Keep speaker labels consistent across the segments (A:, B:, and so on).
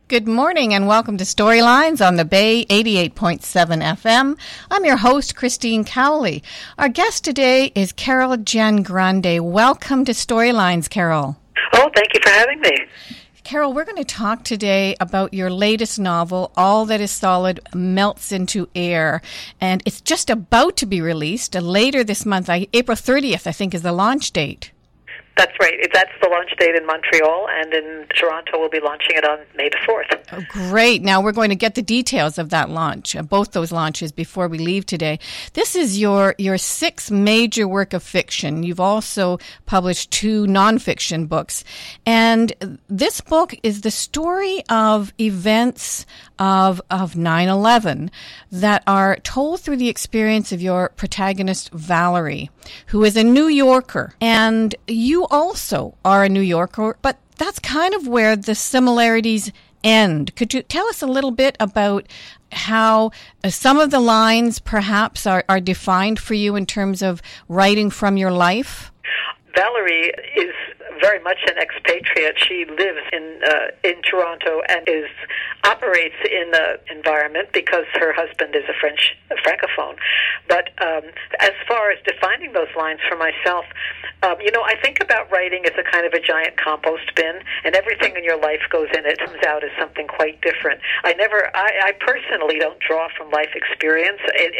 A: Good morning and welcome to Storylines on the Bay 88.7 FM. I'm your host, Christine Cowley. Our guest today is Carol Giangrande. Welcome to Storylines, Carol.
B: Oh, thank you for having me.
A: Carol, we're going to talk today about your latest novel, All That Is Solid Melts Into Air. And it's just about to be released later this month. April 30th, I think, is the launch date.
B: That's right. That's the launch date in Montreal, and in Toronto we'll be launching it on May the 4th.
A: Oh, great. Now we're going to get the details of that launch, both those launches, before we leave today. This is your sixth major work of fiction. You've also published 2 nonfiction books. And this book is the story of events of 9/11 that are told through the experience of your protagonist, Valerie, who is a New Yorker. And you also are a New Yorker, but that's kind of where the similarities end. Could you tell us a little bit about how some of the lines perhaps are defined for you in terms of writing from your life?
B: Valerie is very much an expatriate. She lives in Toronto and operates in the environment because her husband is a francophone. But as far as defining those lines for myself, I think about writing as a kind of a giant compost bin, and everything in your life goes in it. It comes out as something quite different. I personally don't draw from life experience.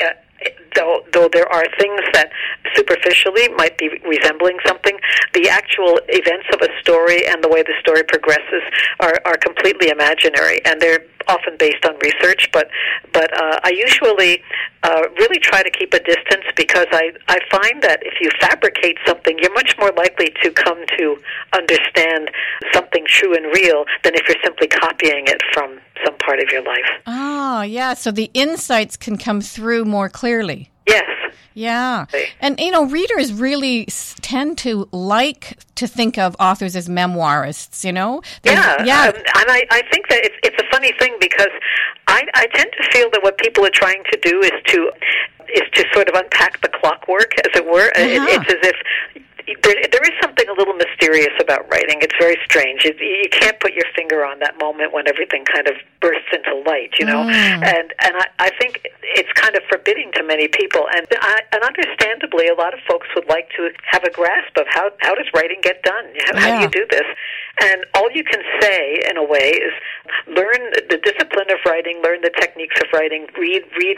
B: Though there are things that superficially might be resembling something, the actual events of a story and the way the story progresses are completely imaginary, and they're often based on research, but I usually really try to keep a distance because I find that if you fabricate something, you're much more likely to come to understand something true and real than if you're simply copying it from some part of your life.
A: Oh, yeah, so the insights can come through more clearly.
B: Yes.
A: Yeah. And, readers really tend to like to think of authors as memoirists,
B: Yeah. And I think that it's a funny thing because I tend to feel that what people are trying to do is to sort of unpack the clockwork, as it were. Uh-huh. It's as if there is something a little mysterious about writing. It's very strange. You can't put your finger on that moment when everything kind of bursts into light, And I think it's kind of forbidding to many people. And understandably, a lot of folks would like to have a grasp of how does writing get done? How do you do this? And all you can say, in a way, is learn the discipline of writing, learn the techniques of writing, read.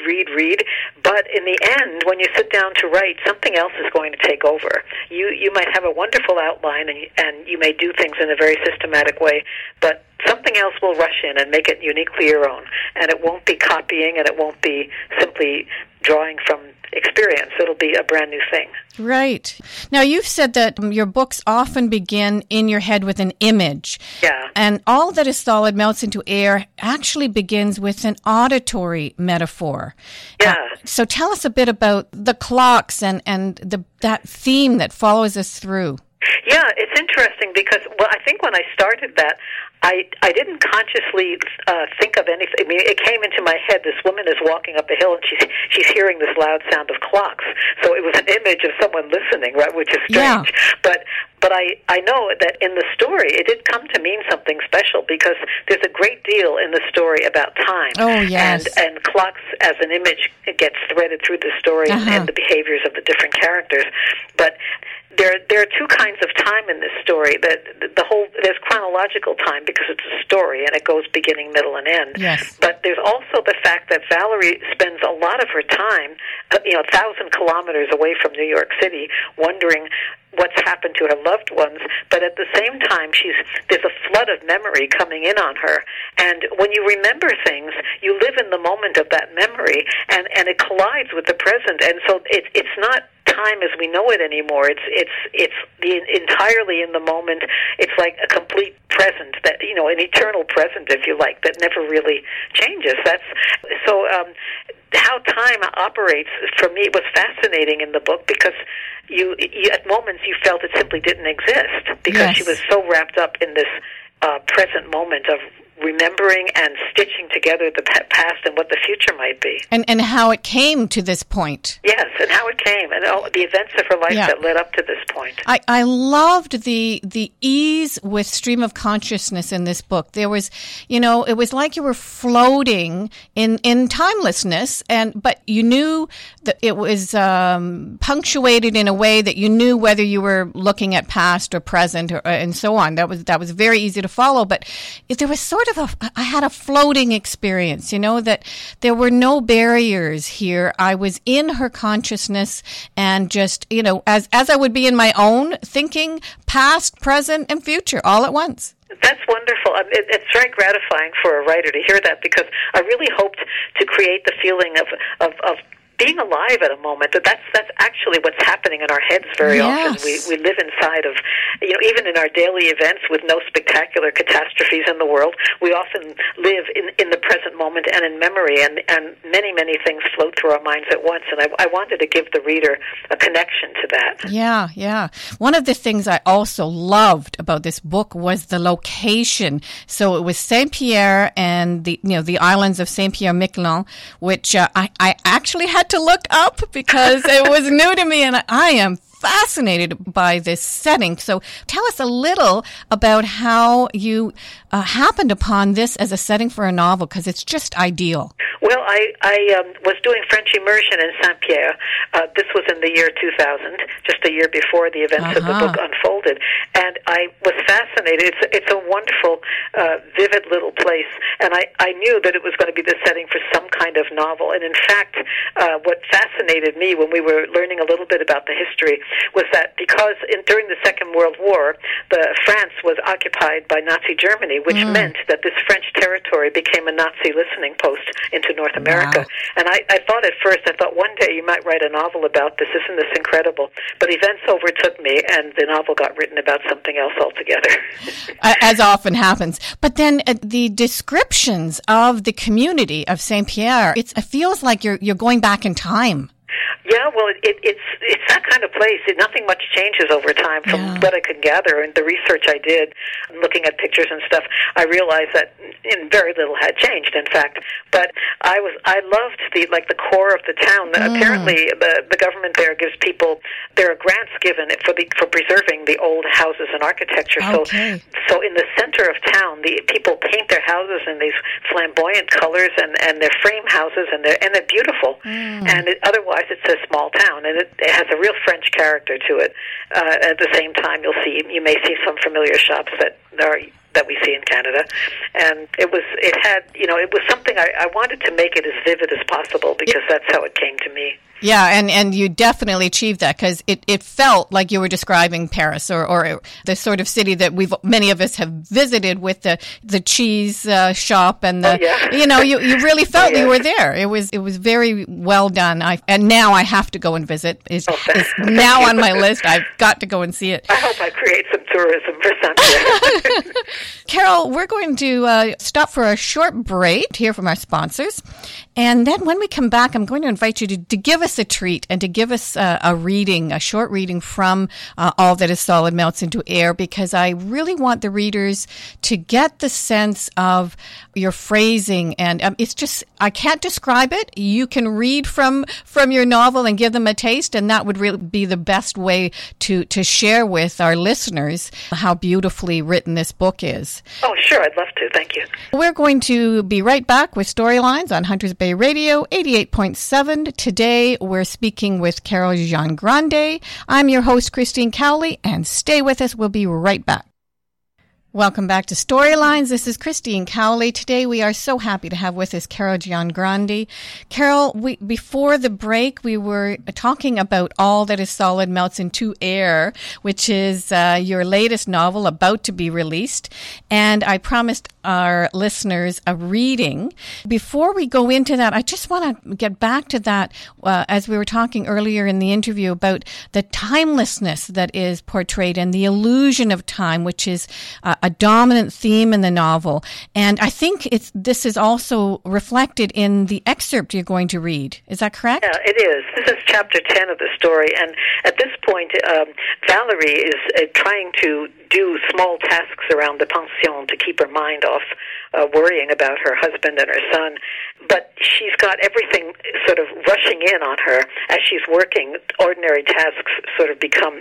B: But in the end, when you sit down to write, something else is going to take over. You might have a wonderful outline, and you may do things in a very systematic way, but something else will rush in and make it uniquely your own. And it won't be copying, and it won't be simply drawing from experience. It'll be a brand new thing.
A: Right. Now, you've said that your books often begin in your head with an image.
B: Yeah.
A: And All That Is Solid Melts Into Air actually begins with an auditory metaphor.
B: Yeah.
A: So tell us a bit about the clocks and that theme that follows us through.
B: Yeah, it's interesting because, I think when I started that, I didn't consciously think of anything. I mean, it came into my head. This woman is walking up a hill, and she's hearing this loud sound of clocks. So it was an image of someone listening, right? Which is strange. Yeah. But I know that in the story, it did come to mean something special because there's a great deal in the story about time.
A: Oh, yes.
B: And clocks as an image gets threaded through the story and the behaviors of the different characters. But there are 2 kinds of time in this story. There's chronological time because it's a story and it goes beginning, middle, and end.
A: Yes.
B: But there's also the fact that Valerie spends a lot of her time, 1,000 kilometers away from New York City, wondering what's happened to her loved ones, but at the same time, there's a flood of memory coming in on her. And when you remember things, you live in the moment of that memory, and it collides with the present. And so it's not time as we know it anymore. It's entirely in the moment. It's like a complete present, that an eternal present, if you like, that never really changes. How time operates, for me, was fascinating in the book because you at moments you felt it simply didn't exist because she was so wrapped up in this present moment of remembering and stitching together the past and what the future might be.
A: And how it came to this point.
B: Yes, and how it came, and all the events of her life that led up to this point.
A: I loved the ease with stream of consciousness in this book. There was, it was like you were floating in timelessness, but you knew that it was punctuated in a way that you knew whether you were looking at past or present and so on. That was very easy to follow, but there was sort of I had a floating experience, that there were no barriers here. I was in her consciousness and just, as I would be in my own, thinking past, present, and future all at once.
B: That's wonderful. It's very gratifying for a writer to hear that, because I really hoped to create the feeling of being alive at a moment. That's actually what's happening in our heads very often. We live inside of, even in our daily events with no spectacular catastrophes in the world, we often live in the present moment and in memory, and many, many things float through our minds at once. And I wanted to give the reader a connection to that. Yeah.
A: One of the things I also loved about this book was the location. So it was Saint-Pierre and the islands of Saint-Pierre-Miquelon, which I actually had to look up because it was new to me, and I am fascinated by this setting. So tell us a little about how you happened upon this as a setting for a novel, because it's just ideal.
B: Well, I was doing French immersion in Saint-Pierre. This was in the year 2000, just a year before the events of the book unfolded. And I was fascinated. It's a wonderful, vivid little place. And I knew that it was going to be the setting for some kind of novel. And in fact, what fascinated me when we were learning a little bit about the history was that because during the Second World War, France was occupied by Nazi Germany, which meant that this French territory became a Nazi listening post into North America. Wow. And I thought at first, one day you might write a novel about this. Isn't this incredible? But events overtook me, and the novel got written about something else altogether.
A: As often happens. But then the descriptions of the community of Saint-Pierre, it feels like you're going back in time.
B: Yeah, well, it's that kind of place. Nothing much changes over time from what I could gather. And the research I did, looking at pictures and stuff, I realized that very little had changed, in fact. But I loved the core of the town. Apparently, the government there gives people, there are grants given for preserving the old houses and architecture. Okay. So in the center of town, the people paint their houses in these flamboyant colors, and they're frame houses, and they're beautiful. And otherwise, it's a small town, and it has a real French character to it. At the same time, you may see some familiar shops that we see in Canada, and it was something I wanted to make it as vivid as possible, because that's how it came to me.
A: Yeah, and you definitely achieved that, because it felt like you were describing Paris or the sort of city that many of us have visited, with the cheese shop and you really felt you were there. It was very well done. And now I have to go and visit. It's now on my list. I've got to go and see it.
B: I hope I create some tourism for Saint-Pierre.
A: Carol, we're going to stop for a short break to hear from our sponsors. And then when we come back, I'm going to invite you to give us a treat and to give us a short reading from All That Is Solid Melts Into Air, because I really want the readers to get the sense of your phrasing. And it's just, I can't describe it. You can read from your novel and give them a taste, and that would really be the best way to share with our listeners how beautifully written this book is.
B: Oh, sure. I'd love to. Thank you.
A: We're going to be right back with Storylines on Hunters Bay Radio 88.7. Today, we're speaking with Carol Giangrande. I'm your host, Christine Cowley, and stay with us. We'll be right back. Welcome back to Storylines. This is Christine Cowley. Today we are so happy to have with us Carol Giangrande. Carol, before the break, we were talking about All That Is Solid Melts Into Air, which is your latest novel about to be released. And I promised our listeners a reading. Before we go into that, I just want to get back to that, as we were talking earlier in the interview about the timelessness that is portrayed and the illusion of time, which is a a dominant theme in the novel. And I think this is also reflected in the excerpt you're going to read. Is that correct?
B: Yeah, it is. This is chapter 10 of the story. And at this point, Valerie is trying to do small tasks around the pension to keep her mind off worrying about her husband and her son. But she's got everything sort of rushing in on her as she's working. Ordinary tasks sort of become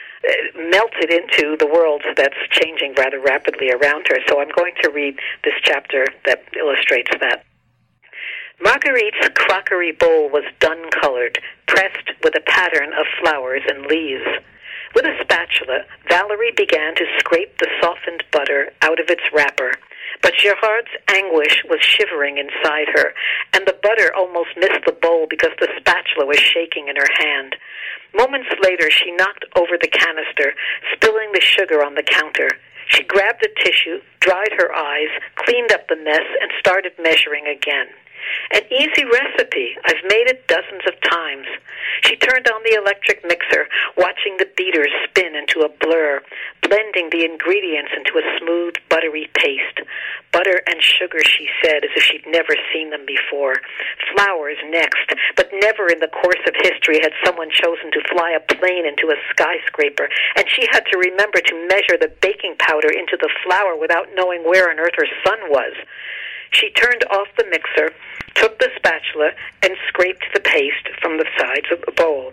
B: melted into the world that's changing rather rapidly around her. So I'm going to read this chapter that illustrates that. Marguerite's crockery bowl was dun-colored, pressed with a pattern of flowers and leaves. With a spatula, Valerie began to scrape the softened butter out of its wrapper, but Gerard's anguish was shivering inside her, and the butter almost missed the bowl because the spatula was shaking in her hand. Moments later, she knocked over the canister, spilling the sugar on the counter. She grabbed a tissue, dried her eyes, cleaned up the mess, and started measuring again. An easy recipe. I've made it dozens of times. She turned on the electric mixer, watching the beaters spin into a blur, blending the ingredients into a smooth, buttery paste. Butter and sugar, she said, as if she'd never seen them before. Flowers next, but never in the course of history had someone chosen to fly a plane into a skyscraper, and she had to remember to measure the baking powder into the flour without knowing where on earth her son was. She turned off the mixer, took the spatula, and scraped the paste from the sides of the bowl.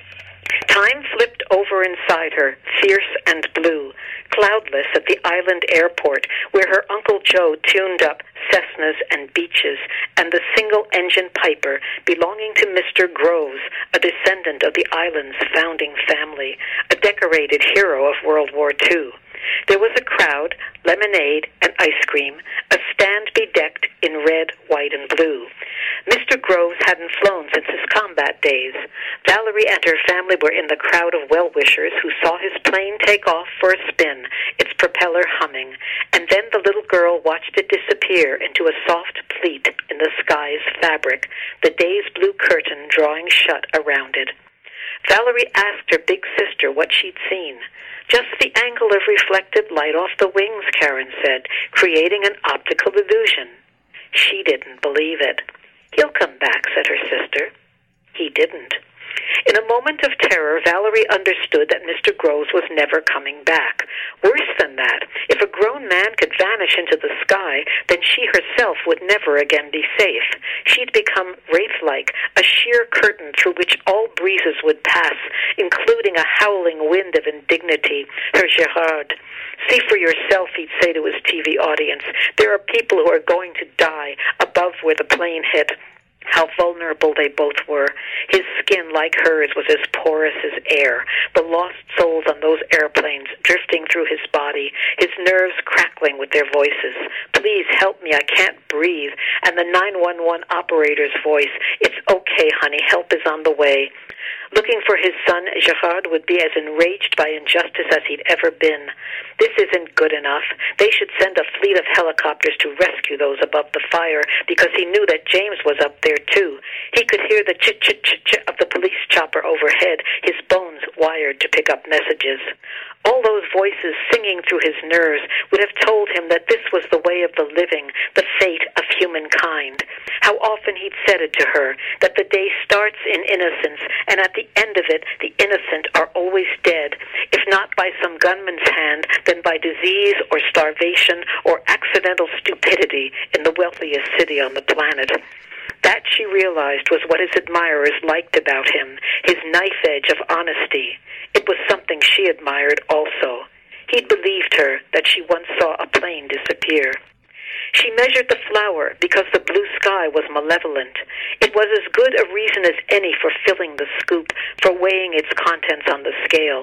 B: Time flipped over inside her, fierce and blue, cloudless at the island airport where her Uncle Joe tuned up Cessnas and Beaches and the single-engine Piper belonging to Mr. Groves, a descendant of the island's founding family, a decorated hero of World War II. There was a crowd, lemonade, and ice cream, a stand bedecked in red, white, and blue. Mr. Groves hadn't flown since his combat days. Valerie and her family were in the crowd of well-wishers who saw his plane take off for a spin, its propeller humming, and then the little girl watched it disappear into a soft pleat in the sky's fabric, the day's blue curtain drawing shut around it. Valerie asked her big sister what she'd seen. Just the angle of reflected light off the wings, Karen said, creating an optical illusion. She didn't believe it. He'll come back, said her sister. He didn't. In a moment of terror, Valerie understood that Mr. Groves was never coming back. Worse than that, if a grown man could vanish into the sky, then she herself would never again be safe. She'd become wraith-like, a sheer curtain through which all breezes would pass, including a howling wind of indignity, her Gerard. See for yourself, he'd say to his TV audience. There are people who are going to die above where the plane hit. How vulnerable they both were. His skin, like hers, was as porous as air. The lost souls on those airplanes drifting through his body, his nerves crackling with their voices. Please help me, I can't breathe. And the 911 operator's voice, it's okay, honey, help is on the way. Looking for his son, Gerard would be as enraged by injustice as he'd ever been. This isn't good enough. They should send a fleet of helicopters to rescue those above the fire, because he knew that James was up there too. He could hear the chit-chit-chit-chit of the police chopper overhead, his bones wired to pick up messages. All those voices singing through his nerves would have told him that this was the way of the living, the fate of humankind. How often he'd said it to her, that the day starts in innocence, and at the end of it, the innocent are always dead, if not by some gunman's hand, then by disease or starvation or accidental stupidity in the wealthiest city on the planet. That, she realized, was what his admirers liked about him, his knife edge of honesty. It was something she admired also. He'd believed her that she once saw a plane disappear. She measured the flour because the blue sky was malevolent. It was as good a reason as any for filling the scoop, for weighing its contents on the scale.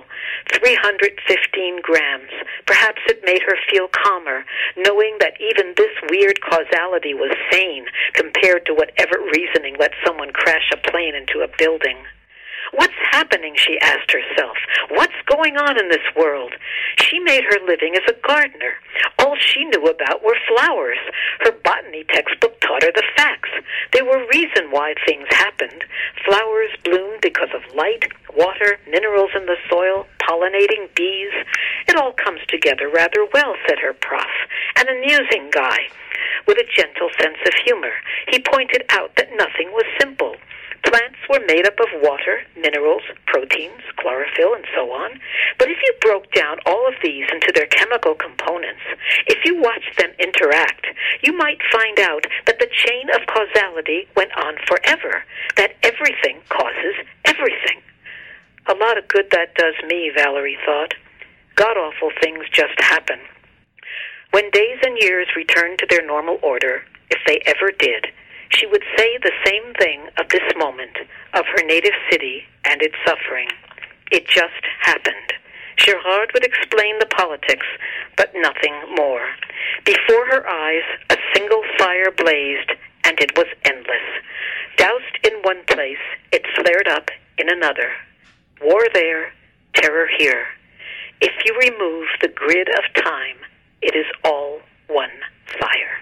B: 315 grams. Perhaps it made her feel calmer, knowing that even this weird causality was sane compared to whatever reasoning let someone crash a plane into a building. What's happening, she asked herself. What's going on in this world? She made her living as a gardener. All she knew about were flowers. Her botany textbook taught her the facts. There were reasons why things happened. Flowers bloomed because of light, water, minerals in the soil, pollinating bees. It all comes together rather well, said her prof, an amusing guy with a gentle sense of humor. He pointed out that nothing was simple. Plants were made up of water, minerals, proteins, chlorophyll, and so on. But if you broke down all of these into their chemical components, if you watched them interact, you might find out that the chain of causality went on forever, that everything causes everything. A lot of good that does me, Valerie thought. God-awful things just happen. When days and years returned to their normal order, if they ever did, she would say the same thing of this moment, of her native city and its suffering. It just happened. Gerard would explain the politics, but nothing more. Before her eyes, a single fire blazed, and it was endless. Doused in one place, it flared up in another. War there, terror here. If you remove the grid of time, it is all one fire.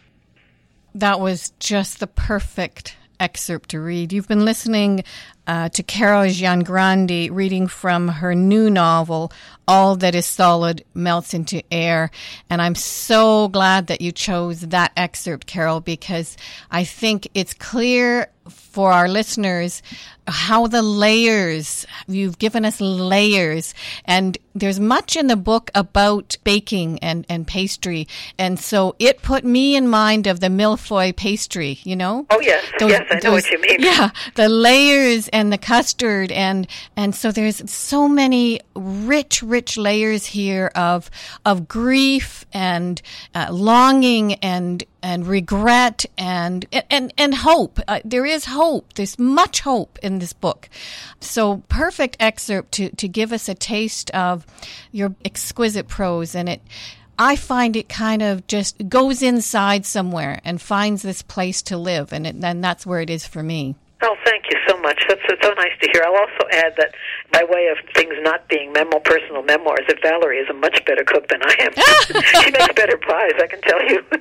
A: That was just the perfect excerpt to read. You've been listening to Carol Giangrande reading from her new novel, All That Is Solid Melts Into Air. And I'm so glad that you chose that excerpt, Carol, because I think it's clear for our listeners how the layers, you've given us layers, and there's much in the book about baking and pastry, and so it put me in mind of the millefeuille pastry, you know?
B: Oh, yes, yes, I know what you mean.
A: Yeah, the layers and the custard, and so there's so many rich layers here of grief and longing and regret and hope. There is hope. There's much hope in this book. So perfect excerpt to give us a taste of your exquisite prose. And I find it kind of just goes inside somewhere and finds this place to live. And that's where it is for me.
B: Oh, thank you so much. That's so nice to hear. I'll also add that by way of things not being personal memoirs, that Valerie is a much better cook than I am. She makes better pies, I can tell you.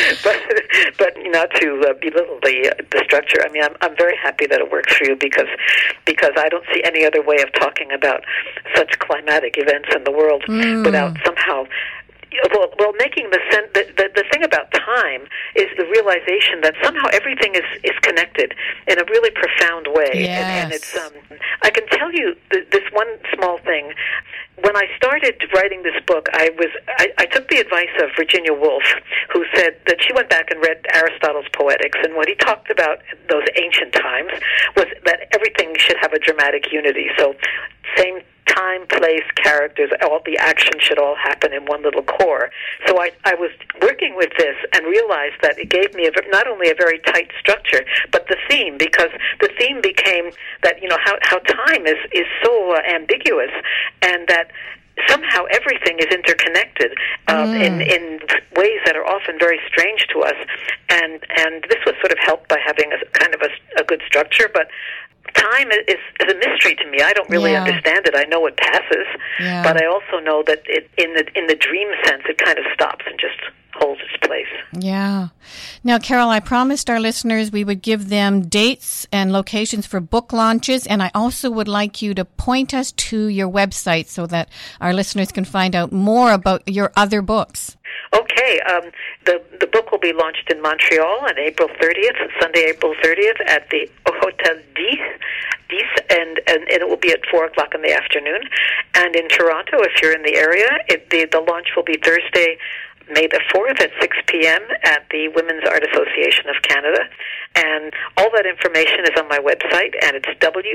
B: but not to belittle the structure. I mean, I'm very happy that it works for you because I don't see any other way of talking about such climatic events in the world without somehow. Well, making the thing about time is the realization that somehow everything is connected in a really profound way.
A: Yes.
B: And it's I can tell you this one small thing. When I started writing this book, I took the advice of Virginia Woolf, who said that she went back and read Aristotle's Poetics, and what he talked about those ancient times was that everything should have a dramatic unity. So same time, place, characters, all the action should all happen in one little core. So I was working with this and realized that it gave me not only a very tight structure, but the theme, because the theme became that, how time is so ambiguous, and that somehow everything is interconnected in ways that are often very strange to us. And this was sort of helped by having a kind of a good structure, but time is a mystery to me. I don't really understand it. I know it passes, but I also know that in the dream sense, it kind of stops and just holds its place.
A: Yeah. Now, Carol, I promised our listeners we would give them dates and locations for book launches, and I also would like you to point us to your website so that our listeners can find out more about your other books.
B: Okay, the book will be launched in Montreal on April 30th, Sunday, April 30th, at the Hotel Dix, and it will be at 4 o'clock in the afternoon. And in Toronto, if you're in the area, the launch will be Thursday, May the 4th at 6 p.m. at the Women's Art Association of Canada. And all that information is on my website, and it's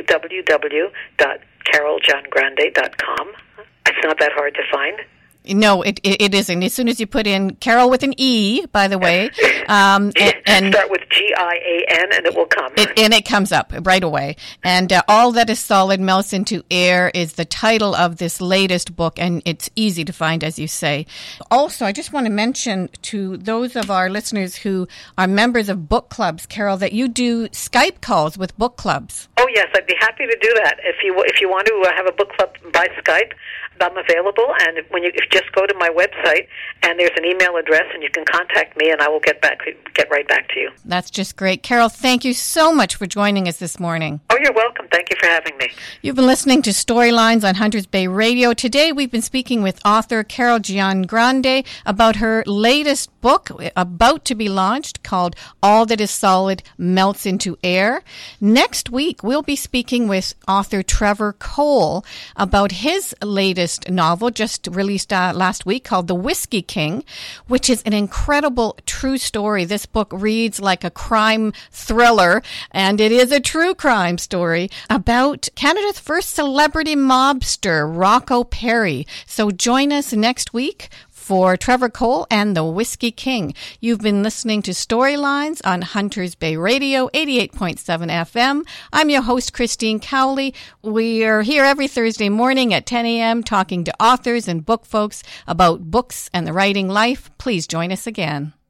B: www.caroljohngrande.com. It's not that hard to find.
A: No, it isn't. As soon as you put in Carol with an E, by the way,
B: and start with GIAN, and it will come.
A: And it comes up right away. And All That Is Solid Melts Into Air is the title of this latest book, and it's easy to find, as you say. Also, I just want to mention to those of our listeners who are members of book clubs, Carol, that you do Skype calls with book clubs.
B: Oh yes, I'd be happy to do that. If you want to have a book club by Skype, I'm available, and when you just go to my website, and there's an email address, and you can contact me, and I will get right back to you.
A: That's just great. Carol, thank you so much for joining us this morning.
B: Oh, you're welcome. Thank you for having me.
A: You've been listening to Storylines on Hunters Bay Radio. Today, we've been speaking with author Carol Giangrande about her latest book about to be launched called All That Is Solid Melts Into Air. Next week, we'll be speaking with author Trevor Cole about his latest novel just released last week called The Whiskey King, which is an incredible true story. This book reads like a crime thriller, and it is a true crime story about Canada's first celebrity mobster, Rocco Perry. So join us next week for Trevor Cole and The Whiskey King. You've been listening to Storylines on Hunters Bay Radio, 88.7 FM. I'm your host, Christine Cowley. We are here every Thursday morning at 10 a.m. talking to authors and book folks about books and the writing life. Please join us again.